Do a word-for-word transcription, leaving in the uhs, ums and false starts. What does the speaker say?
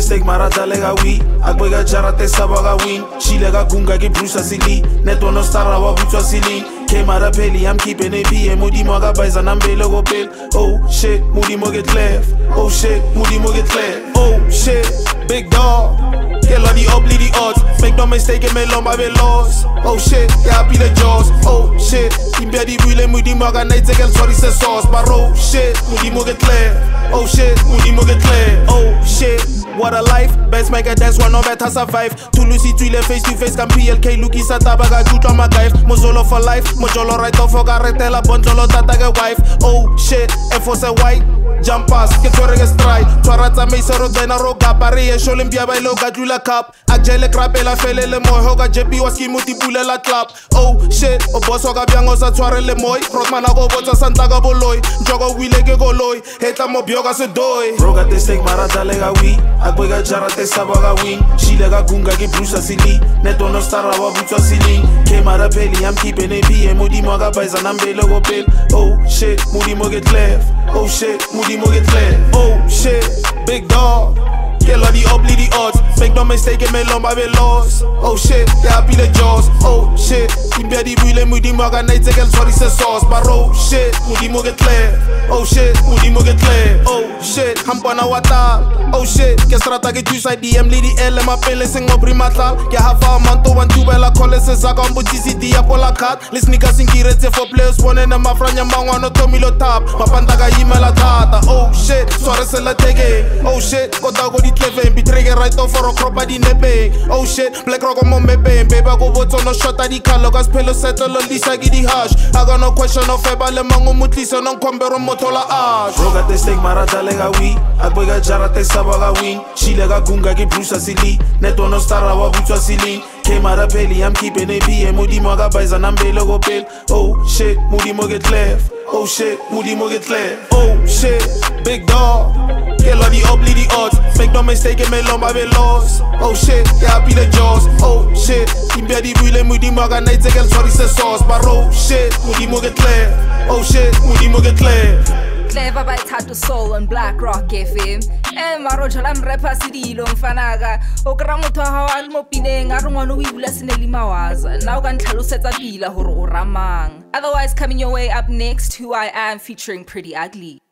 steak marata lega we Akwega jarate sabaga win Chile ga gunga ke Bruce Asili Neto no stara wa butwa sili Came out of Pelly, I'm keeping it P M Moody Moga buys and I'm Belo go bill Oh shit, Moody Mo get left Oh shit, Moody Mo get left Oh shit, big dog Get all the up, the odds Make no mistake, me long my lost Oh shit, yeah I be the jaws Oh shit, Kimbe di Wile Moody Moga night take sorry say sauce But oh shit, Moody Mo get left Oh shit, Moody Mo get left Oh shit, what a life Best make a dance, one no better survive Two Lucy, two face to face Can P L K, Luki Satabaga, Juju on my guys Mozolo for life Mojolo right off for Garretela, Bonjolo tata get wife Oh shit, F O C white Jump pass, get to a strike Twarata me sero dena roga Pari e sholim bia by loga Jula cap Akjele krap ela fele le moy Hoga J P waski muti pule la clap Oh shit, o boss hoga biango sa tware le moy Rotman ago bota santaga boloy Jogo wile ke goloy Heta mo bioga se doy Roga te steak marata lega we Akwega jarate sabaga win Chile ga gunga ke Bruce Asili Neto no stara wa butwa sili Came out of Pelly, I'm keeping it P M Moody Moga buys and I'm Belo go bill Oh shit, Moody Mo get left Oh shit, Moody Mo get left Oh shit, big dog Get all the up, the odds Make no mistake, me long my lost Oh shit, yeah I be the jaws Oh shit, Kimbe di Wile Moody Moga night take sorry say sauce But oh shit, Moody Mo get left Oh shit, Moody Mo get left Oh shit, Hampana wata Oh shit, que strata que tu sai D M lady L ma pele sing mo primatal Que hafa manto one two bella colle se zaga on butisi dia por la cat Les niggas in kirete for players one and ma franya mangwa no tomi lo tap Ma pandaga yima la tata Oh shit, soare se la tege Oh shit, kota go di tleveng Bitrege right off for a crop di nebeng Oh shit, black rock on mo mebeng Beba go vote on no shot di kalo Gas pelo settle on lisa gidi hash I got no question of eba le mango mutlisa non kwambero motola ash Roga te steak marata lega we Akwega jarate sabaga win Chile ga gunga ke Bruce Asili Neto no stara wa butwa sili Came out of Pelly, I'm keeping it P M Moody Moga buys and I'm Belo go bill Oh shit, Moody Mo get left Oh shit, Moody Mo get left Oh shit, big dog Get all the up, the odds Make no mistake, me long my lost Oh shit, yeah I be the jaws Oh shit, Kimbe di Wile Moody Moga night take sorry say sauce But oh shit, Moody Mo get left Oh shit, Moody Mo get left Clever by Tattoo Soul on Black Rock F M Eh maro jalam repa sidilo mfanaga Okra motho ha wa mo pineng a re ngwana o ibula seneli mawaza Now ga ntlhalosetsa pila hore o ramang Otherwise coming your way up next Who I Am featuring Pretty Ugly